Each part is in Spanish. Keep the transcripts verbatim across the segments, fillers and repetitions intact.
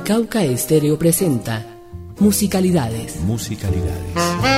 Unicauca Estéreo presenta Musicalidades. Musicalidades.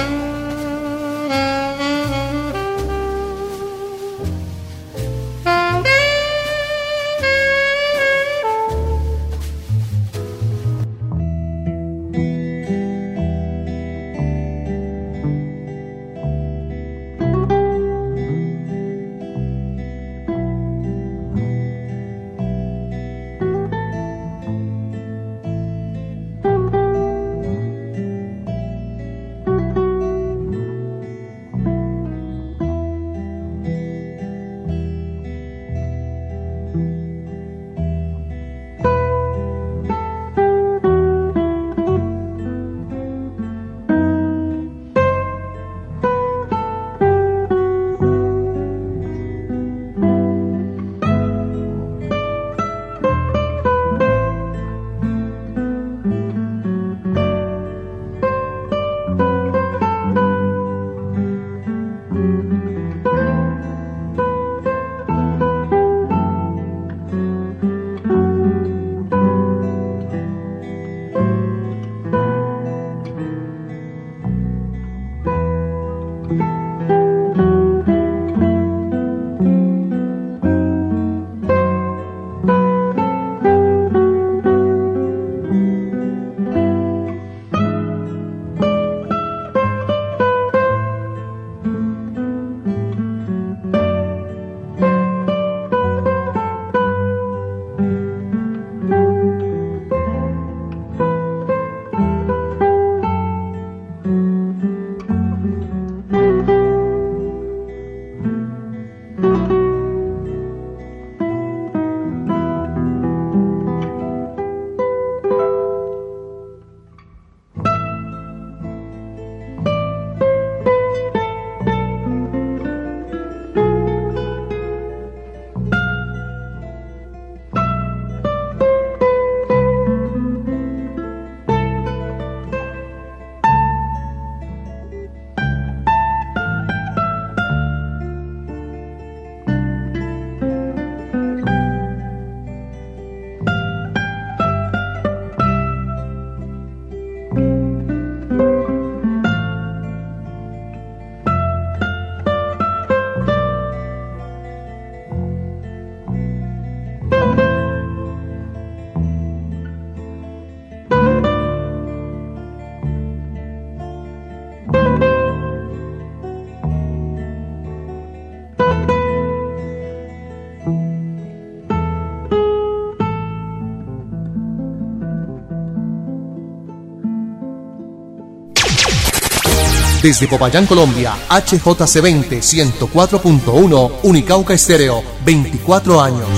Desde Popayán, Colombia, H J C veinte, ciento cuatro punto uno, Unicauca Estéreo, veinticuatro años.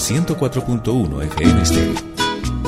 ciento cuatro punto uno F M Stereo.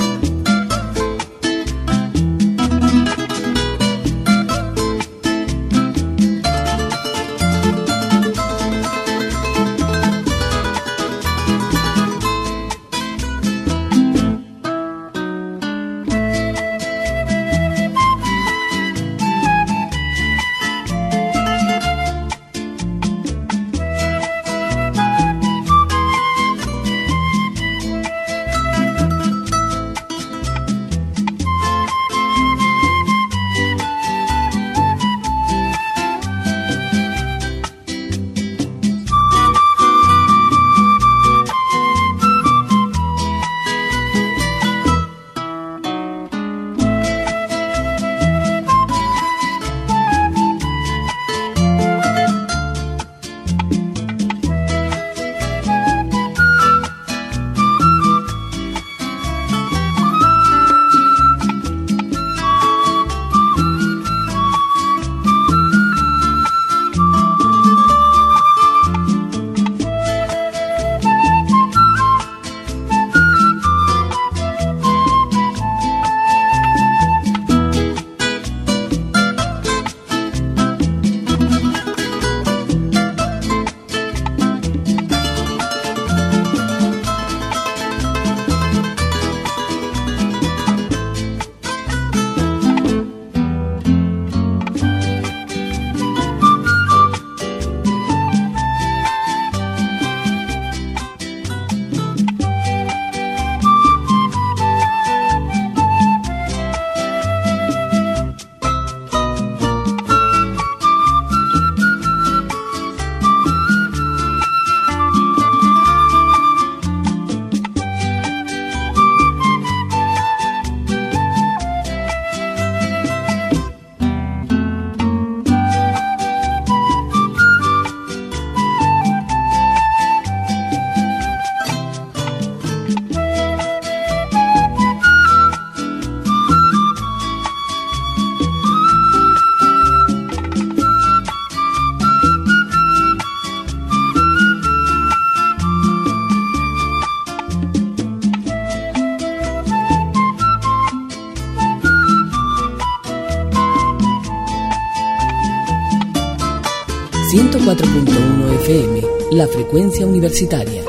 ciento cuatro punto uno F M, la frecuencia universitaria.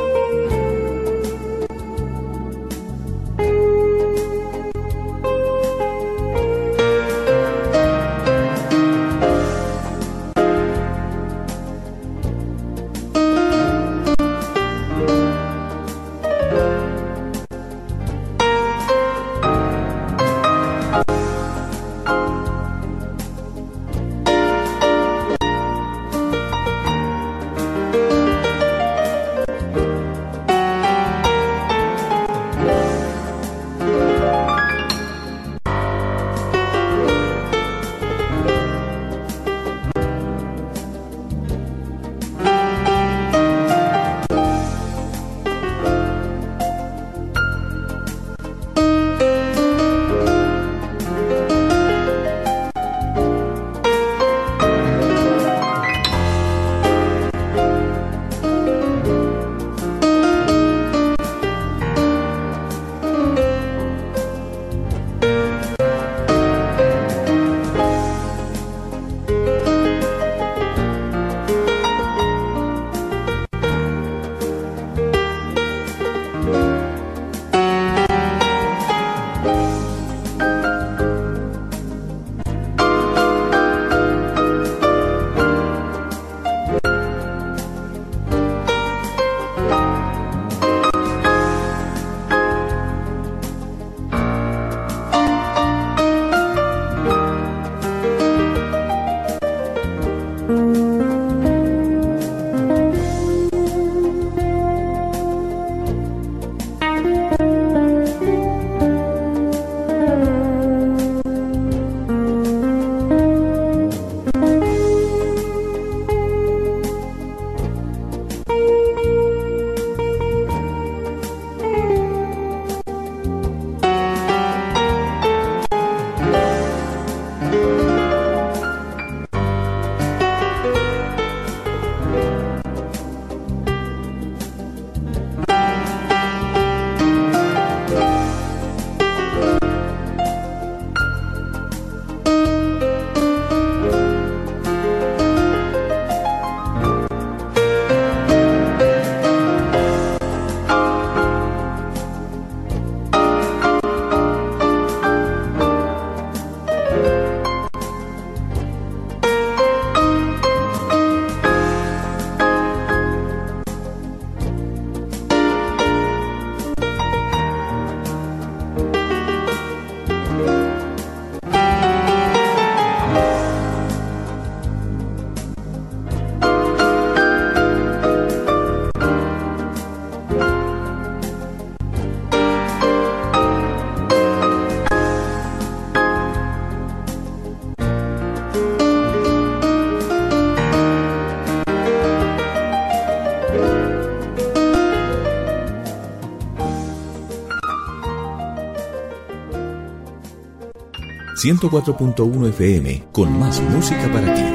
ciento cuatro punto uno F M, con más música para ti.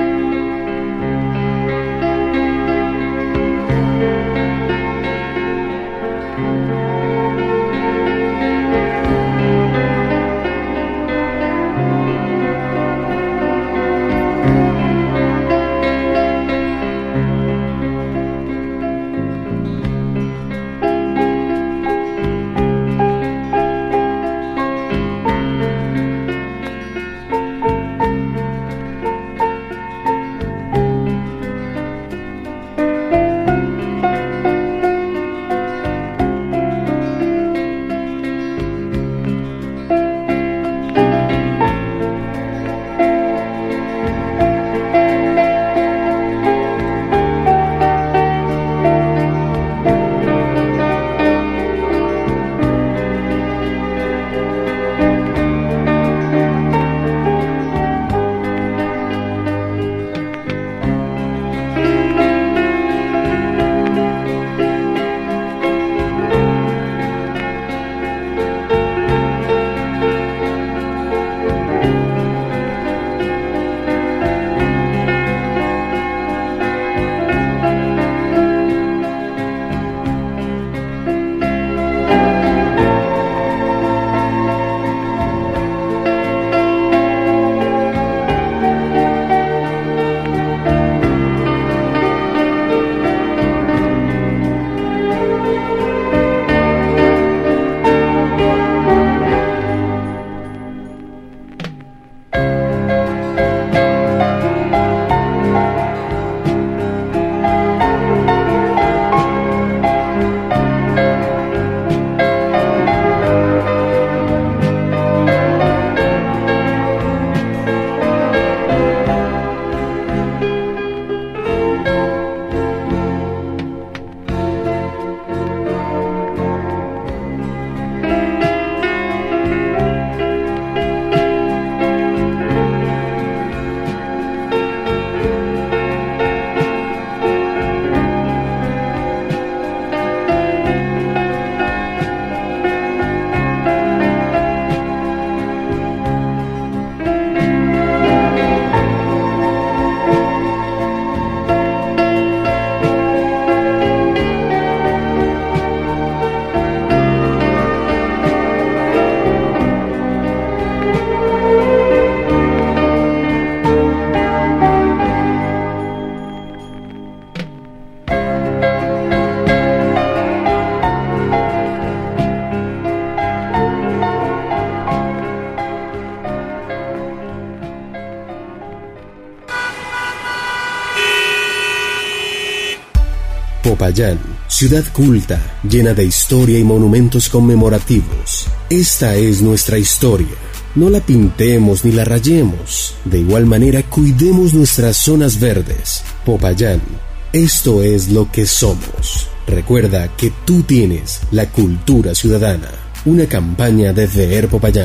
Popayán, ciudad culta, llena de historia y monumentos conmemorativos. Esta es nuestra historia. No la pintemos ni la rayemos. De igual manera, cuidemos nuestras zonas verdes. Popayán, esto es lo que somos. Recuerda que tú tienes la cultura ciudadana. Una campaña de D E R Popayán.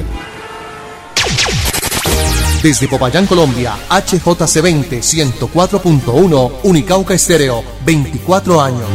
Desde Popayán, Colombia, H J C veinte, ciento cuatro punto uno, Unicauca Estéreo, veinticuatro años.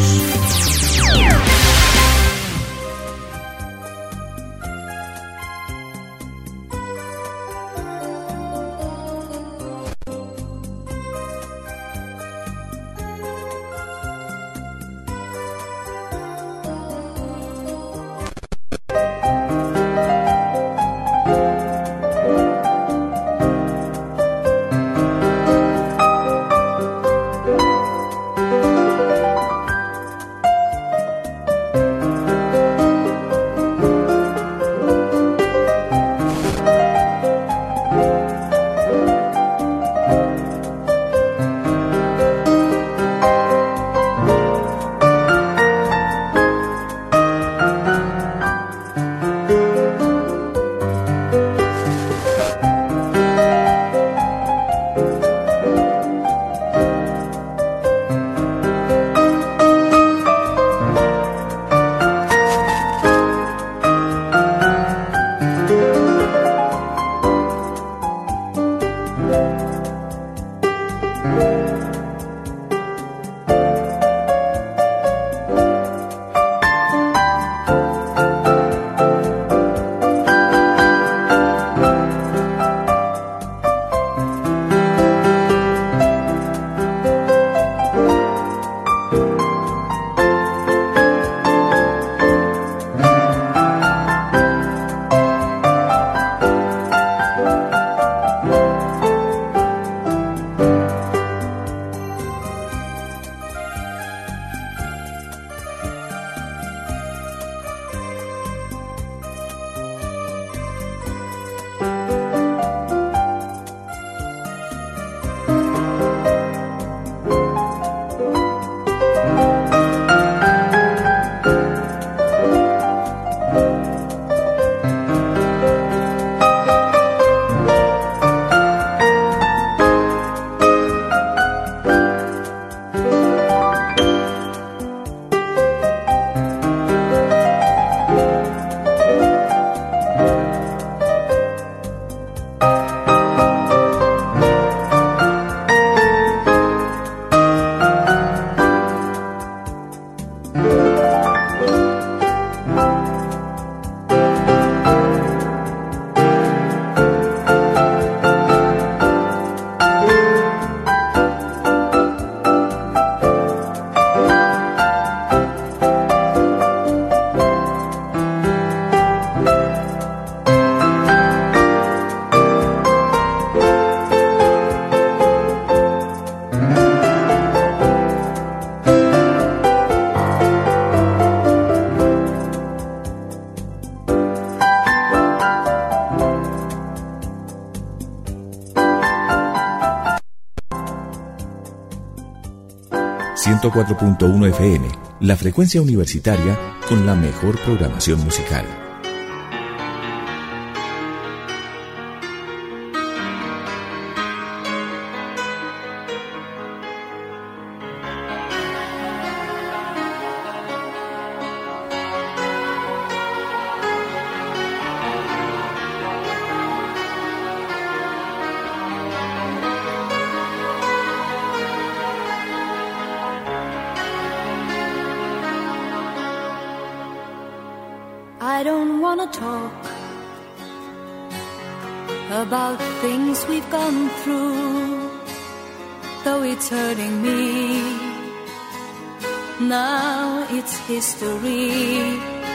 ciento cuatro punto uno F M, la frecuencia universitaria con la mejor programación musical. I don't wanna talk about things we've gone through, though it's hurting me. Now it's history.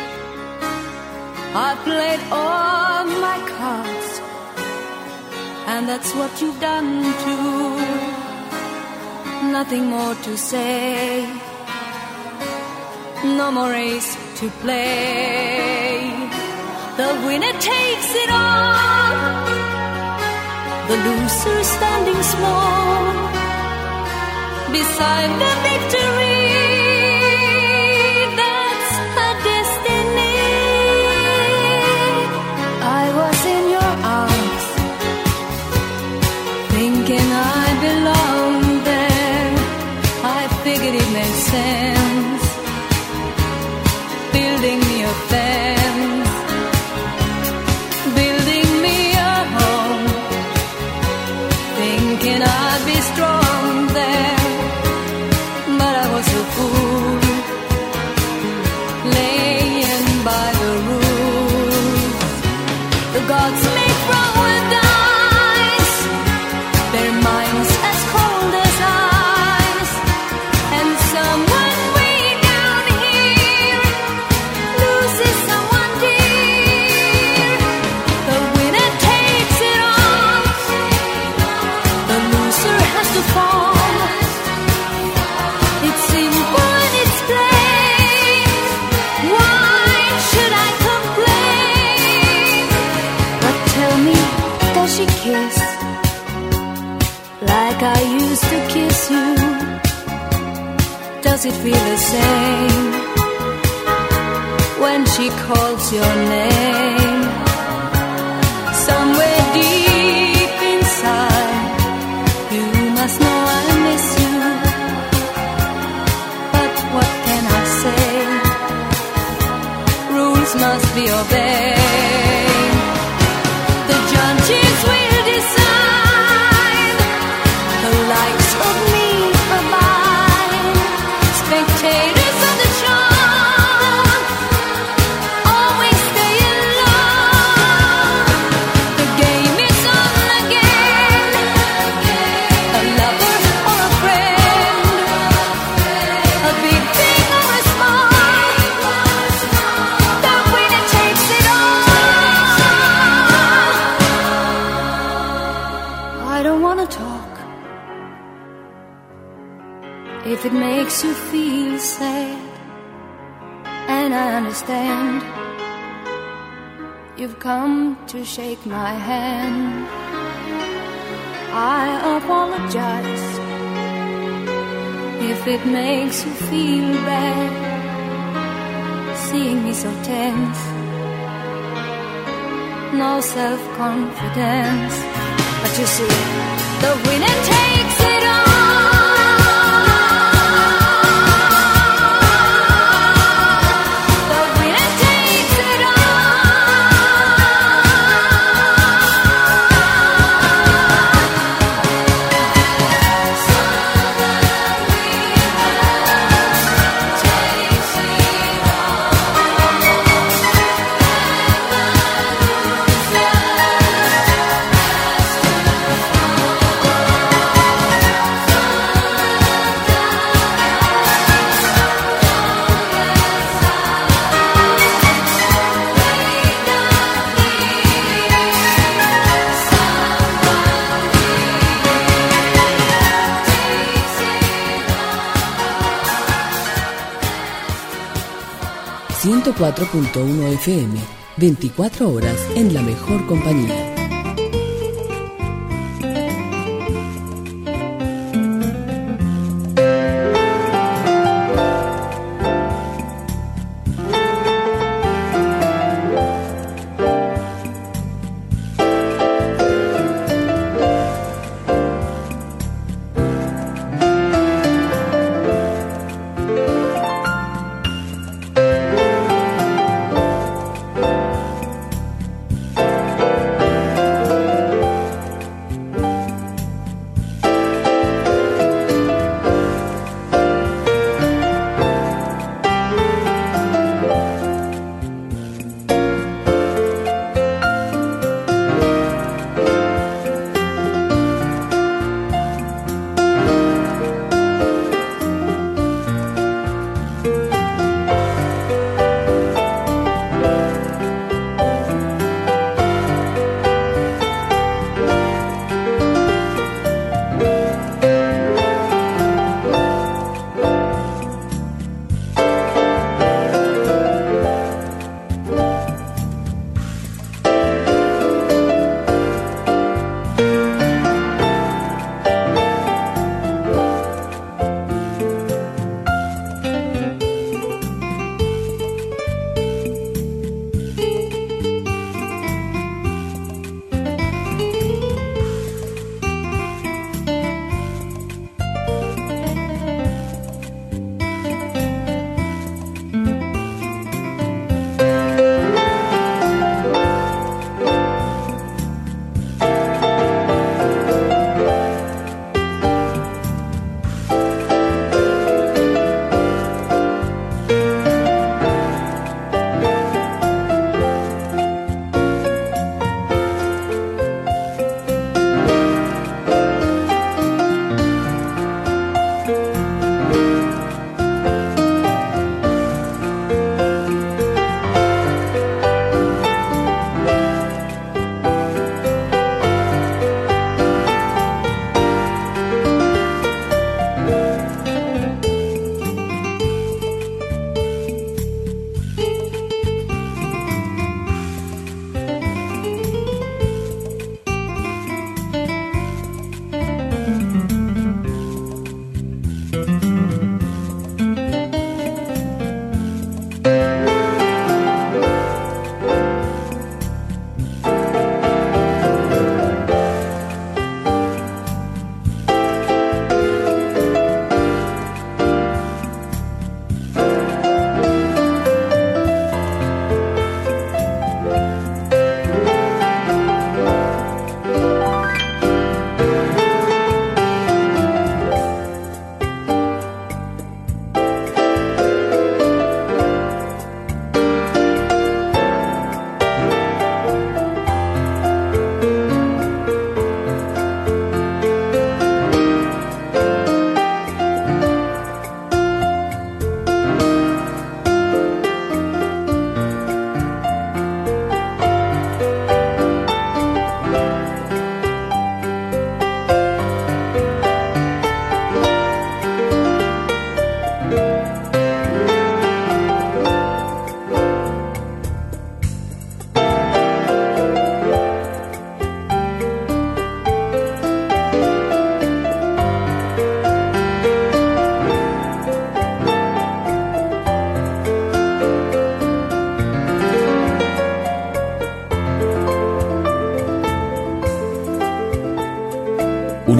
I played all my cards, and that's what you've done too. Nothing more to say, no more race to play. The winner takes it all, the loser standing small beside the victory. That's her destiny. I was in your arms, thinking I belonged there. I figured it made sense, building me a fence, building me a home, thinking I'd be strong there. But I was a fool, laying by the rules. The gods may throw a dice, their minds as cold as ice, and someone way down here loses someone dear. The winner takes it all, the loser has to fall. It's simple and it's plain. Why should I complain? But tell me, does she kiss like I used to kiss you? Does it feel the same when she calls your name? Somewhere deep inside, you must know I miss you. But what can I say? Rules must be obeyed. The judges will decide, the likes of me abide. Spectators of the show always stay alone. The game is on again, a lover or a friend, a big thing or a small, the winner takes it all. I don't wanna talk if it makes you feel sad, and I understand. You've come to shake my hand. I apologize if it makes you feel bad, seeing me so tense, no self-confidence. But you see, the winner takes it all. The winner takes it ciento cuatro punto uno F M, veinticuatro horas en la mejor compañía.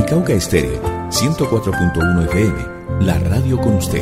Unicauca Estéreo, ciento cuatro punto uno F M, la radio con usted.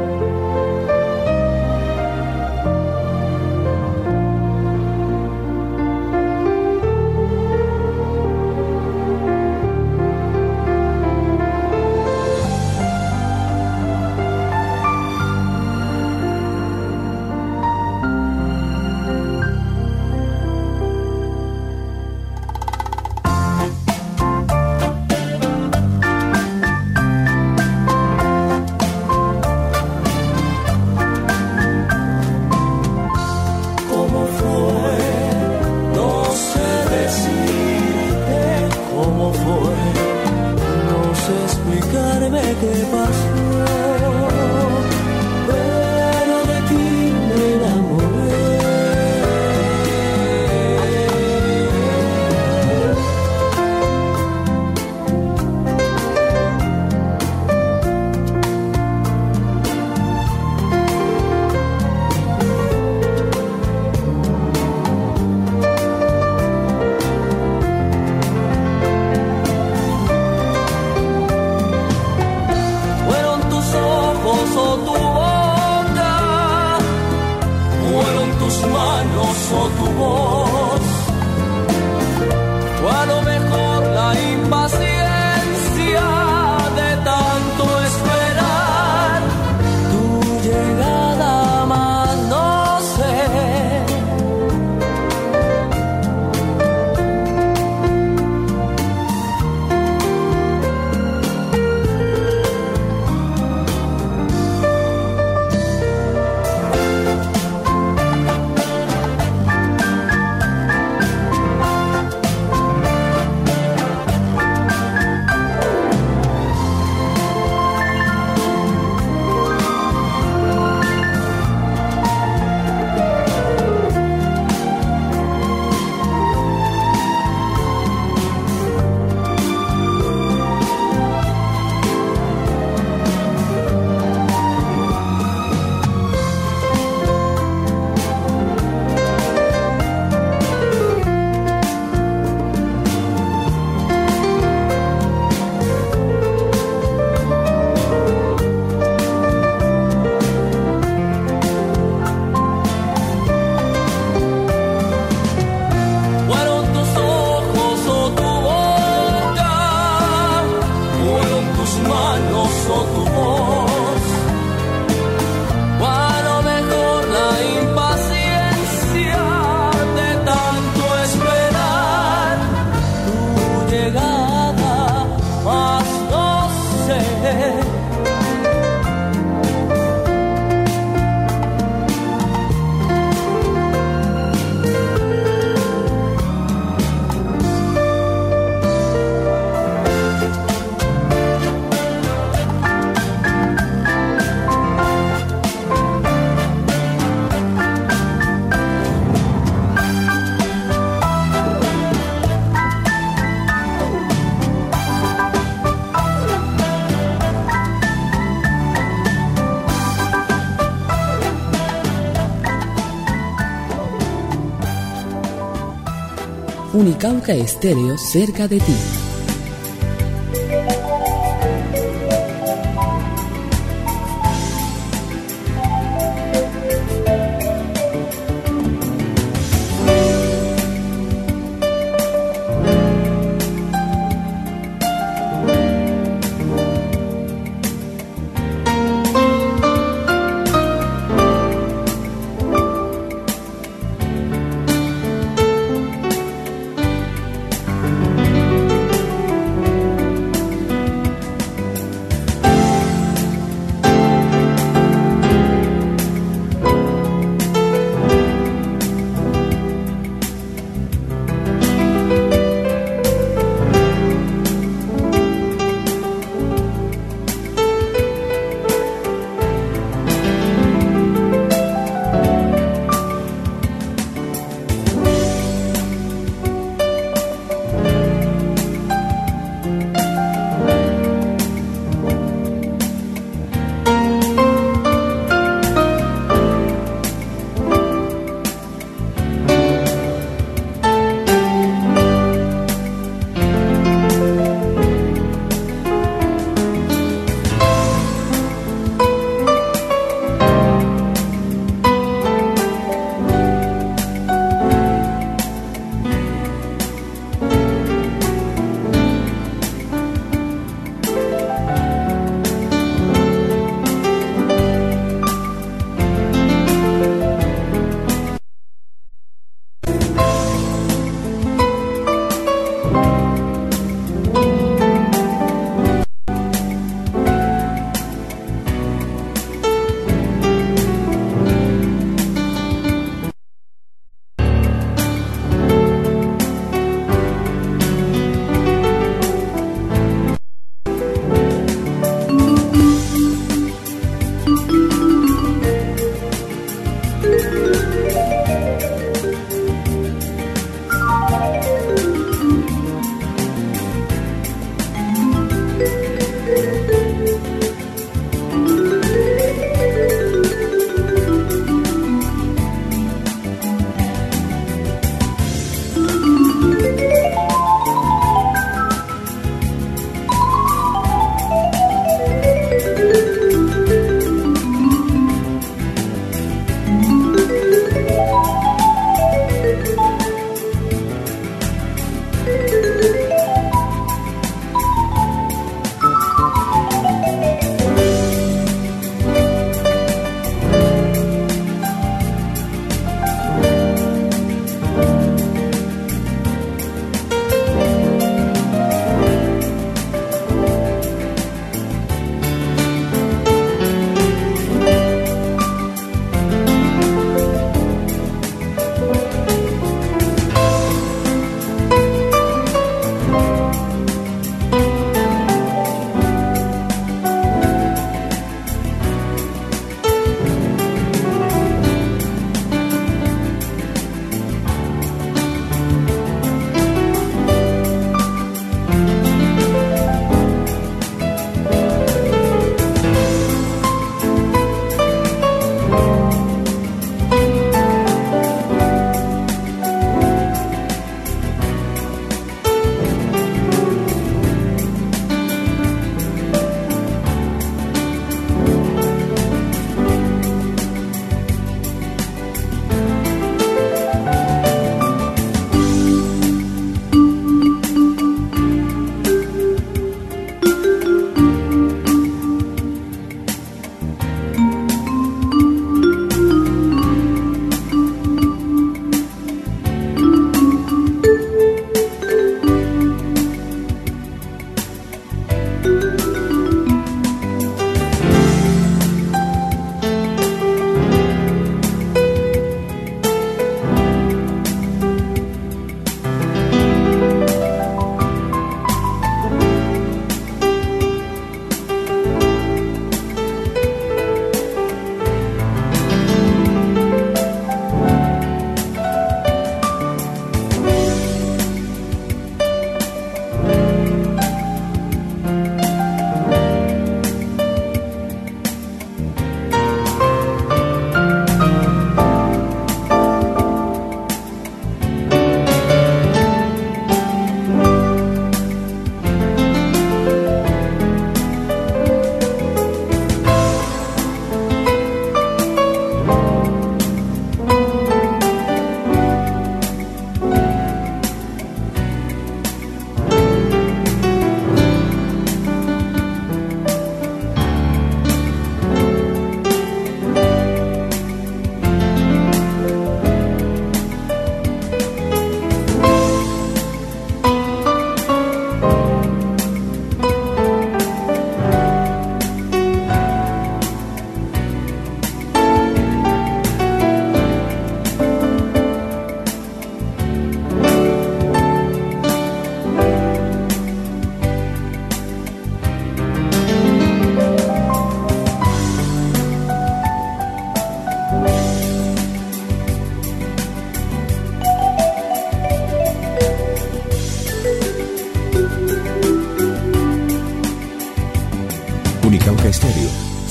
Unicauca Estéreo, cerca de ti.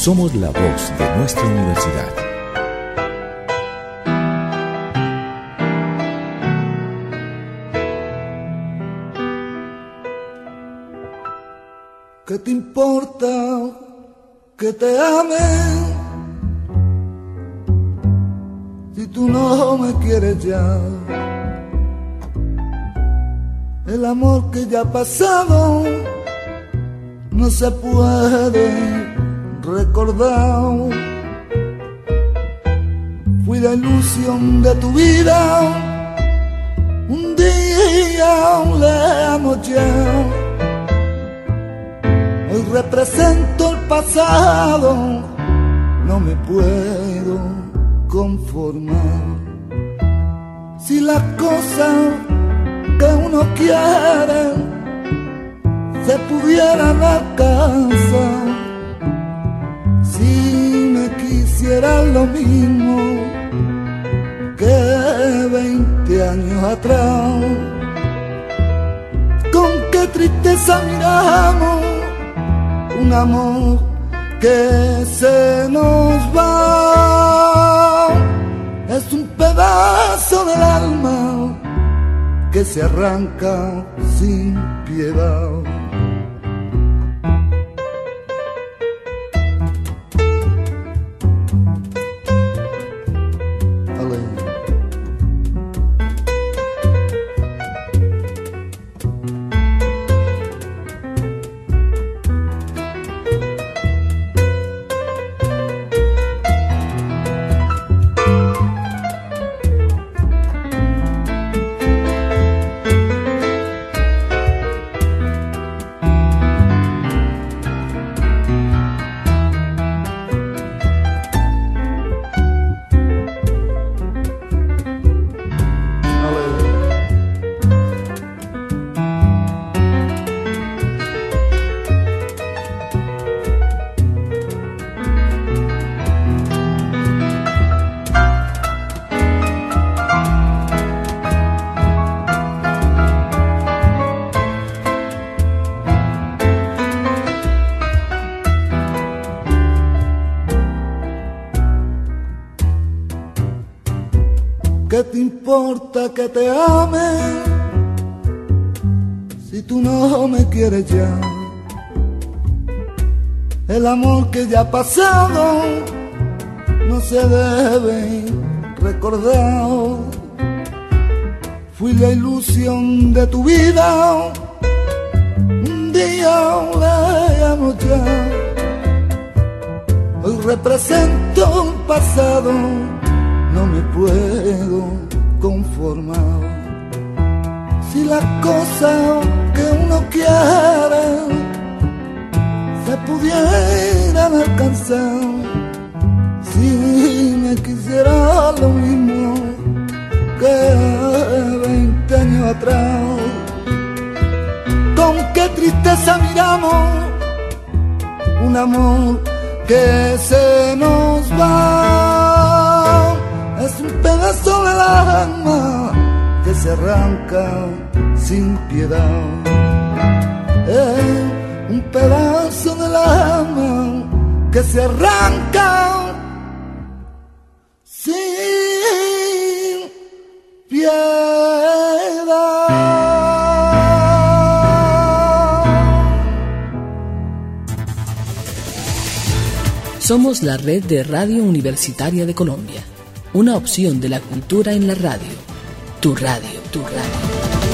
Somos la voz de nuestra universidad. ¿Qué te importa que te ame si tú no me quieres ya? El amor que ya ha pasado no se puede recordar. Fui la ilusión de tu vida, un día lejano ya. Hoy represento el pasado, no me puedo conformar. Si las cosas que uno quiere se pudieran alcanzar, si me quisieras lo mismo que veinte años atrás, con qué tristeza miramos un amor que se nos va. Es un pedazo del alma que se arranca sin piedad. ¿Qué te importa que te ame si tú no me quieres ya? El amor que ya ha pasado no se debe recordar. Fui la ilusión de tu vida, un día lejano ya. Hoy represento un pasado, no me puedo conformar. Si las cosas que uno quiere se pudieran alcanzar, si me quisiera lo mismo que veinte años atrás, con qué tristeza miramos un amor que se nos va. Es un pedazo del alma que se arranca sin piedad. Es un pedazo del alma que se arranca sin piedad. Somos la red de Radio Universitaria de Colombia. Una opción de la cultura en la radio. Tu radio, tu radio.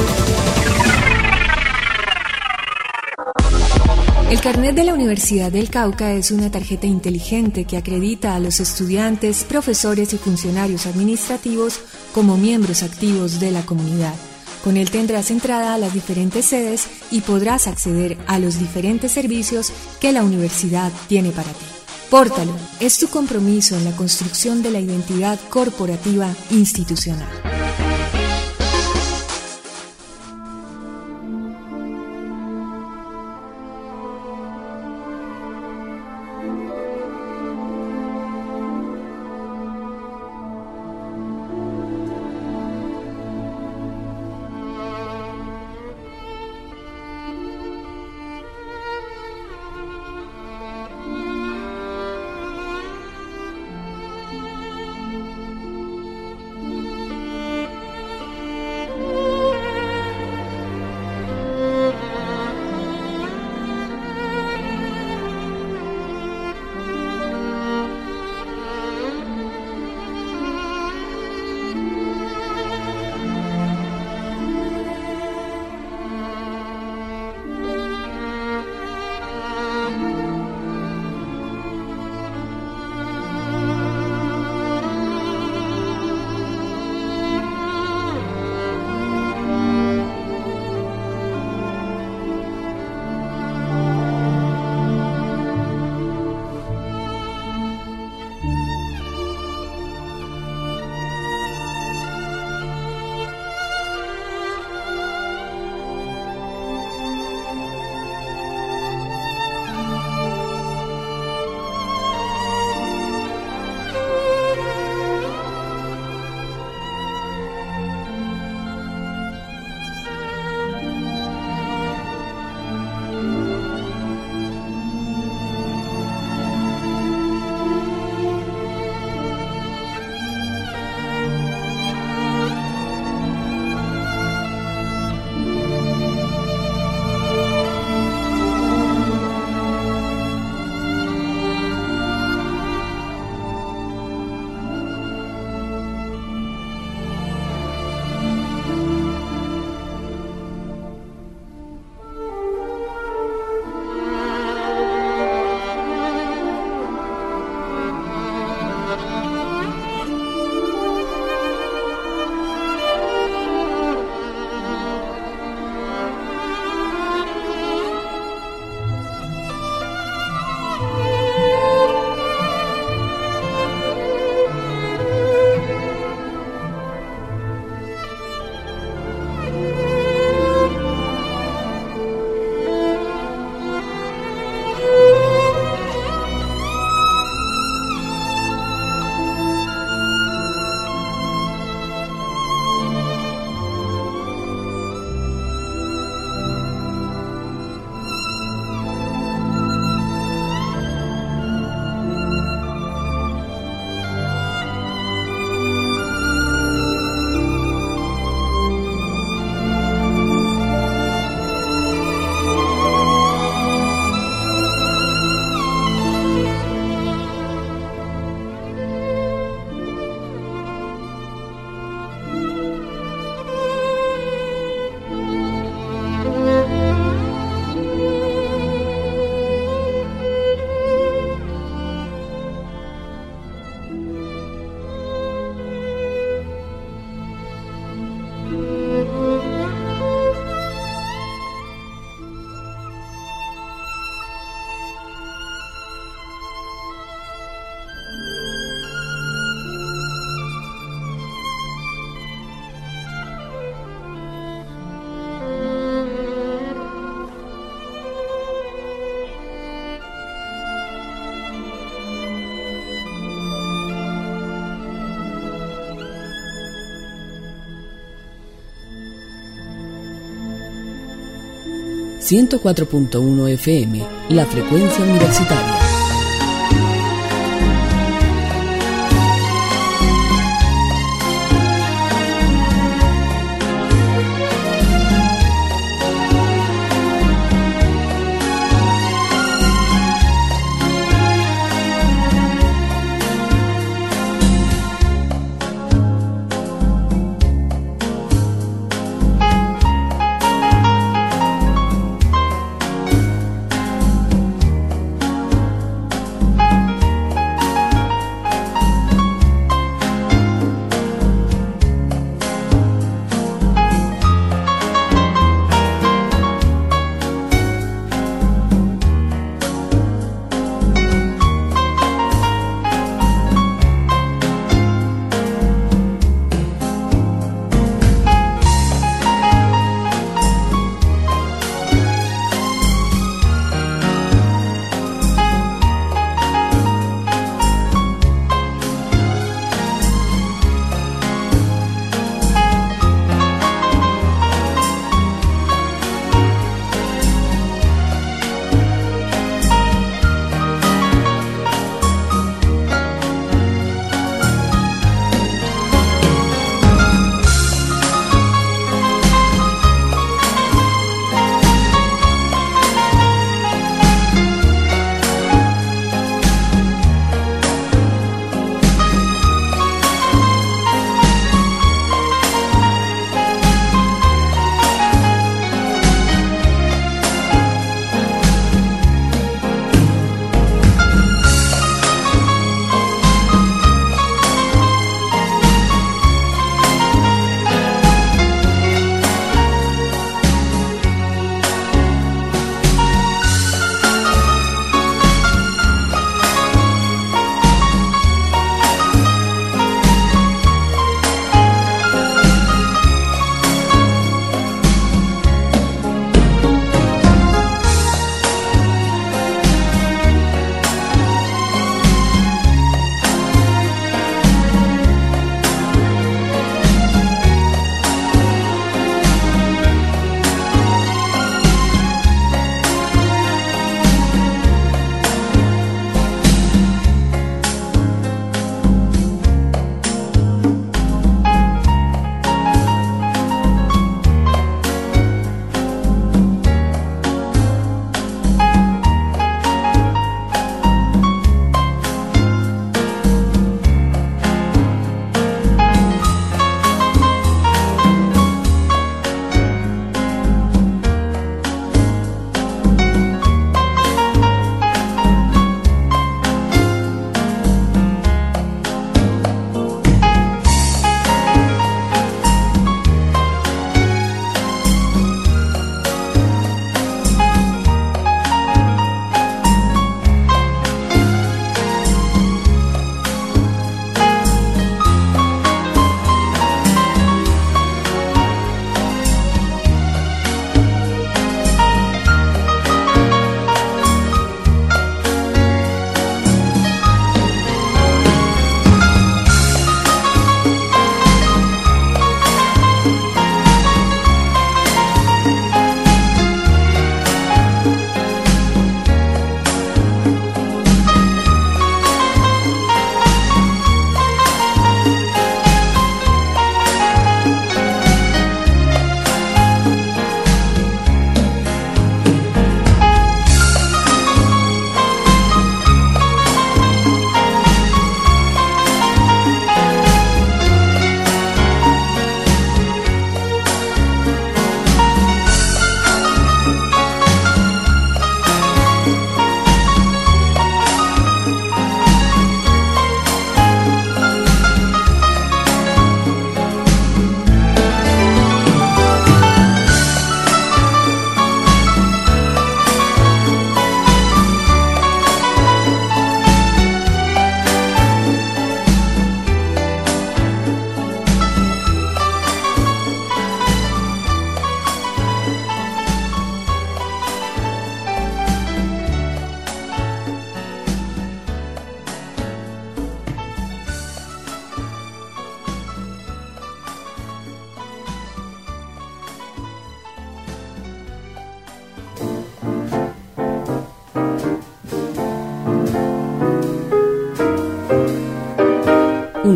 El carnet de la Universidad del Cauca es una tarjeta inteligente que acredita a los estudiantes, profesores y funcionarios administrativos como miembros activos de la comunidad. Con él tendrás entrada a las diferentes sedes y podrás acceder a los diferentes servicios que la universidad tiene para ti. Pórtalo, es tu compromiso en la construcción de la identidad corporativa institucional. ciento cuatro punto uno F M, la frecuencia universitaria.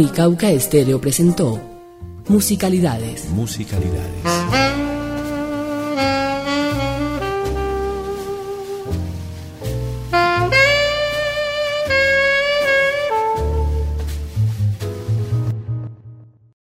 Unicauca Estéreo presentó Musicalidades. Musicalidades.